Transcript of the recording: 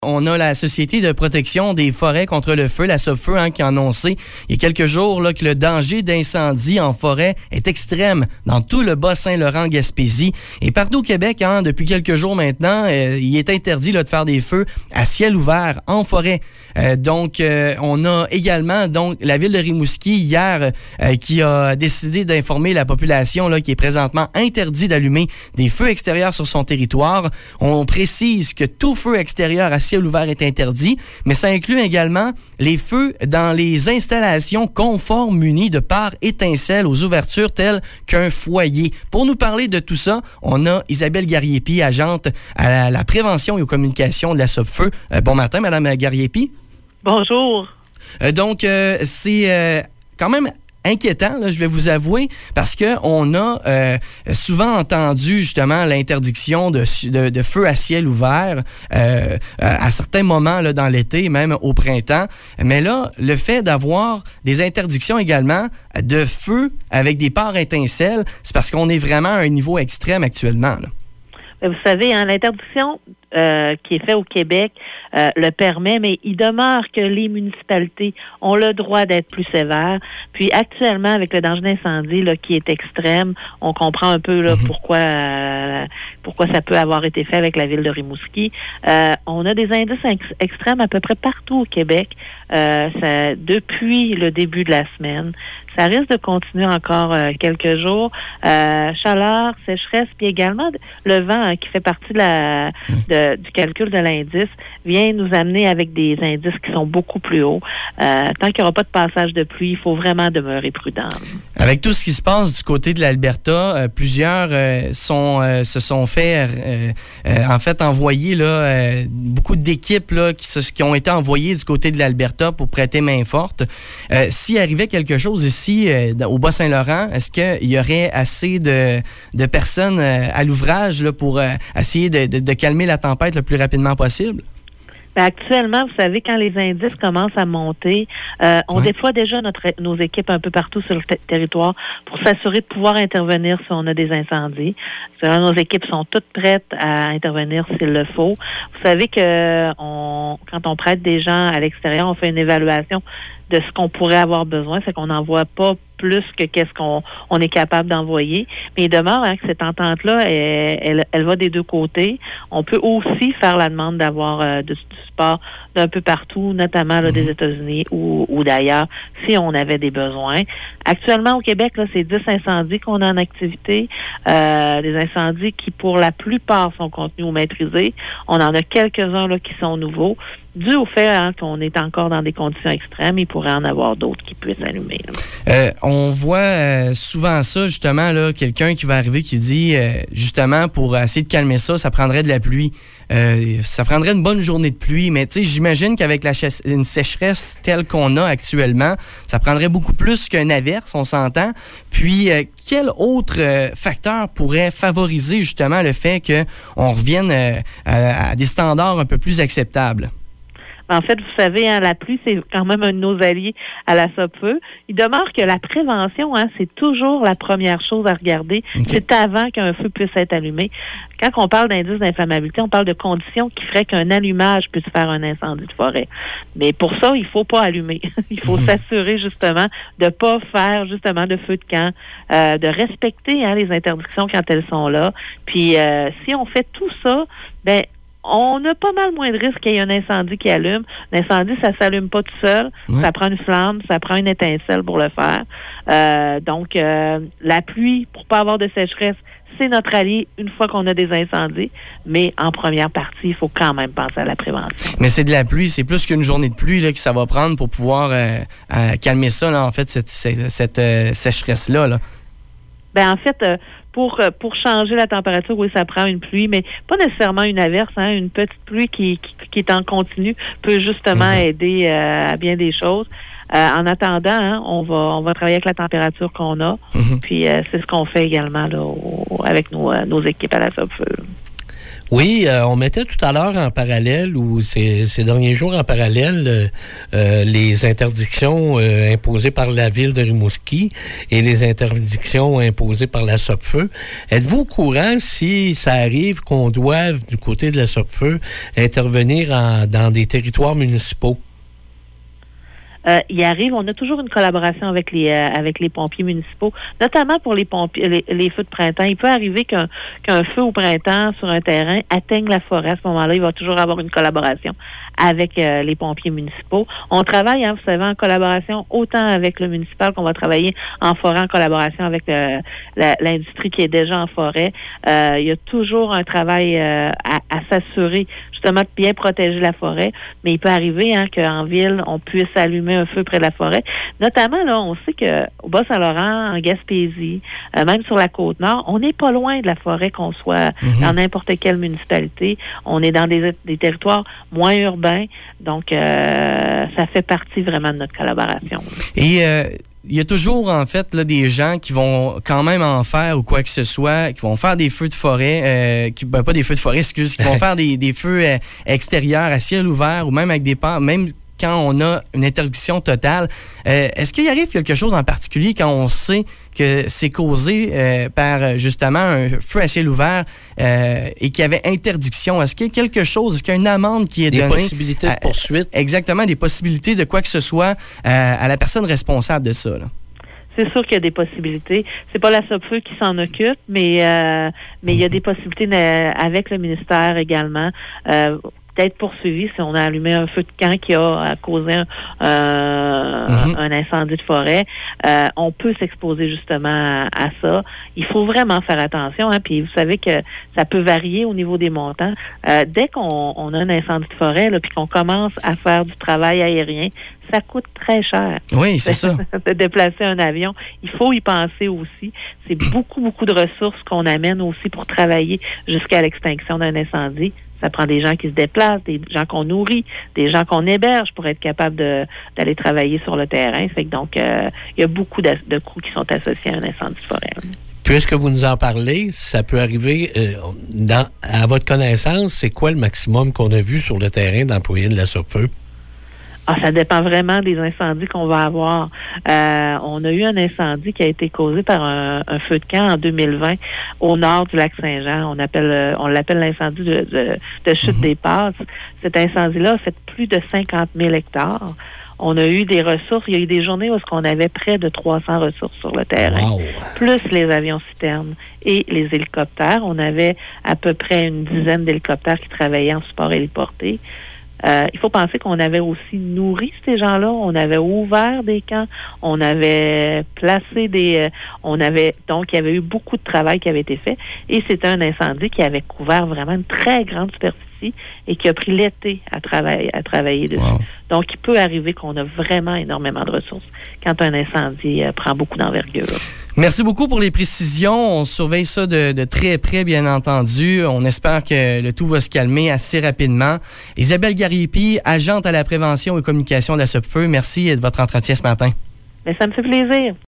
On a la Société de protection des forêts contre le feu, la SOPFEU, qui a annoncé il y a quelques jours là, que le danger d'incendie en forêt est extrême dans tout le Bas-Saint-Laurent-Gaspésie. Et partout au Québec, depuis quelques jours maintenant, il est interdit là, de faire des feux à ciel ouvert en forêt. On a également la ville de Rimouski hier qui a décidé d'informer la population là, qui est présentement interdit d'allumer des feux extérieurs sur son territoire. On précise que tout feu extérieur à ciel ouvert est interdit, mais ça inclut également les feux dans les installations conformes munies de pare étincelles aux ouvertures telles qu'un foyer. Pour nous parler de tout ça, on a Isabelle Gariepi, agente à la prévention et aux communications de la SOPFEU. Bon matin, Madame Gariepi. Bonjour. C'est quand même inquiétant, là, je vais vous avouer, parce qu'on a souvent entendu justement l'interdiction de feux à ciel ouvert à certains moments là, dans l'été, même au printemps. Mais là, le fait d'avoir des interdictions également de feux avec des pares étincelles, c'est parce qu'on est vraiment à un niveau extrême actuellement, là. Vous savez, l'interdiction qui est faite au Québec le permet, mais il demeure que les municipalités ont le droit d'être plus sévères. Puis actuellement, avec le danger d'incendie là, qui est extrême, on comprend un peu là, pourquoi ça peut avoir été fait avec la ville de Rimouski. On a des indices extrêmes à peu près partout au Québec depuis le début de la semaine. Ça risque de continuer encore quelques jours. Chaleur, sécheresse, puis également le vent qui fait partie du calcul de l'indice vient nous amener avec des indices qui sont beaucoup plus hauts. Tant qu'il n'y aura pas de passage de pluie, il faut vraiment demeurer prudent. Avec tout ce qui se passe du côté de l'Alberta, plusieurs se sont fait envoyer là, beaucoup d'équipes là, qui ont été envoyées du côté de l'Alberta pour prêter main forte. S'il arrivait quelque chose ici au Bas-Saint-Laurent, est-ce qu'il y aurait assez de personnes à l'ouvrage là, pour essayer de calmer la tempête le plus rapidement possible? Ben actuellement, vous savez, quand les indices commencent à monter, on déploie déjà nos équipes un peu partout sur le territoire pour s'assurer de pouvoir intervenir si on a des incendies. Nos équipes sont toutes prêtes à intervenir s'il le faut. Vous savez que quand on prête des gens à l'extérieur, on fait une évaluation de ce qu'on pourrait avoir besoin. C'est qu'on n'envoie pas plus que qu'est-ce qu'on est capable d'envoyer. Mais il demeure que cette entente-là, elle va des deux côtés. On peut aussi faire la demande d'avoir du support d'un peu partout, notamment là, des États-Unis ou d'ailleurs, si on avait des besoins. Actuellement, au Québec, là, c'est 10 incendies qu'on a en activité. Des incendies qui, pour la plupart, sont contenus ou maîtrisés. On en a quelques-uns là, qui sont nouveaux. Dû au fait qu'on est encore dans des conditions extrêmes, il pourrait en avoir d'autres qui puissent allumer. On voit souvent ça, justement, là, quelqu'un qui va arriver qui dit, justement, pour essayer de calmer ça, ça prendrait de la pluie. Ça prendrait une bonne journée de pluie, mais tu sais, j'imagine qu'avec une sécheresse telle qu'on a actuellement, ça prendrait beaucoup plus qu'une averse, on s'entend. Puis, quel autre facteur pourrait favoriser, justement, le fait qu'on revienne à des standards un peu plus acceptables? En fait, vous savez, la pluie, c'est quand même un de nos alliés à la SOPFEU. Il demeure que la prévention, c'est toujours la première chose à regarder. Okay. C'est avant qu'un feu puisse être allumé. Quand on parle d'indice d'inflammabilité, on parle de conditions qui feraient qu'un allumage puisse faire un incendie de forêt. Mais pour ça, il faut pas allumer. Il faut s'assurer, justement, de pas faire, justement, de feu de camp, de respecter les interdictions quand elles sont là. Puis, si on fait tout ça, on a pas mal moins de risques qu'il y ait un incendie qui allume. L'incendie, ça s'allume pas tout seul. Ouais. Ça prend une flamme, ça prend une étincelle pour le faire. Donc, la pluie, pour pas avoir de sécheresse, c'est notre allié une fois qu'on a des incendies. Mais en première partie, il faut quand même penser à la prévention. Mais c'est de la pluie, c'est plus qu'une journée de pluie là, que ça va prendre pour pouvoir calmer ça, là, en fait, cette sécheresse-là. Là. En fait... Pour changer la température, oui, ça prend une pluie, mais pas nécessairement une averse. Une petite pluie qui est en continu peut justement aider à bien des choses. En attendant, on va travailler avec la température qu'on a. Puis c'est ce qu'on fait également là, avec nos équipes à la SOPFEU. Oui, on mettait tout à l'heure en parallèle, ou ces derniers jours en parallèle, les interdictions imposées par la ville de Rimouski et les interdictions imposées par la Sopfeu. Êtes-vous au courant si ça arrive qu'on doive, du côté de la Sopfeu, intervenir dans des territoires municipaux? Il arrive, on a toujours une collaboration avec les pompiers municipaux, notamment pour les pompiers, les feux de printemps. Il peut arriver qu'un feu au printemps sur un terrain atteigne la forêt. À ce moment-là, il va toujours avoir une collaboration avec les pompiers municipaux. On travaille, vous savez, en collaboration autant avec le municipal qu'on va travailler en forêt, en collaboration avec l'industrie qui est déjà en forêt. Il y a toujours un travail à s'assurer justement de bien protéger la forêt, mais il peut arriver qu'en ville, on puisse allumer un feu près de la forêt. Notamment, là, on sait qu'au Bas-Saint-Laurent, en Gaspésie, même sur la Côte-Nord, on n'est pas loin de la forêt, qu'on soit dans n'importe quelle municipalité. On est dans des territoires moins urbains, donc ça fait partie vraiment de notre collaboration. Et il y a toujours, en fait, là, des gens qui vont quand même en faire ou quoi que ce soit, qui vont faire des feux de forêt, pas des feux de forêt, qui vont faire des feux extérieurs à ciel ouvert ou même avec des parts, même quand on a une interdiction totale. Est-ce qu'il arrive quelque chose en particulier quand on sait que c'est causé par justement un feu à ciel ouvert et qu'il y avait interdiction? Est-ce qu'il y a quelque chose, est-ce qu'il y a une amende qui est donnée? Des possibilités de poursuite? Exactement, des possibilités de quoi que ce soit à la personne responsable de ça, là. C'est sûr qu'il y a des possibilités. C'est pas la Sopfeu qui s'en occupe, mais il y a des possibilités avec le ministère également. D'être poursuivi si on a allumé un feu de camp qui a causé un incendie de forêt. On peut s'exposer justement à ça. Il faut vraiment faire attention, puis vous savez que ça peut varier au niveau des montants. Dès qu'on a un incendie de forêt, là, puis qu'on commence à faire du travail aérien, ça coûte très cher. Oui, c'est ça. De déplacer un avion. Il faut y penser aussi. C'est beaucoup, beaucoup de ressources qu'on amène aussi pour travailler jusqu'à l'extinction d'un incendie. Ça prend des gens qui se déplacent, des gens qu'on nourrit, des gens qu'on héberge pour être capable d'aller travailler sur le terrain. Fait que donc, il y a beaucoup de coûts qui sont associés à un incendie de forêt. Puisque vous nous en parlez, ça peut arriver, à votre connaissance, c'est quoi le maximum qu'on a vu sur le terrain d'employés de la Sopfeu? Ça dépend vraiment des incendies qu'on va avoir. On a eu un incendie qui a été causé par un feu de camp en 2020 au nord du lac Saint-Jean. On l'appelle l'incendie de chute des Passes. Cet incendie-là a fait plus de 50 000 hectares. On a eu des ressources. Il y a eu des journées où on avait près de 300 ressources sur le terrain, plus les avions citernes et les hélicoptères. On avait à peu près une dizaine d'hélicoptères qui travaillaient en support héliporté. Il faut penser qu'on avait aussi nourri ces gens-là, on avait ouvert des camps, on avait placé donc il y avait eu beaucoup de travail qui avait été fait et c'était un incendie qui avait couvert vraiment une très grande superficie et qui a pris l'été à travailler dessus. Wow. Donc, il peut arriver qu'on a vraiment énormément de ressources quand un incendie prend beaucoup d'envergure. Merci beaucoup pour les précisions. On surveille ça de très près, bien entendu. On espère que le tout va se calmer assez rapidement. Isabelle Gariépy, agente à la prévention et communication de la Sopfeu, merci de votre entretien ce matin. Mais ça me fait plaisir.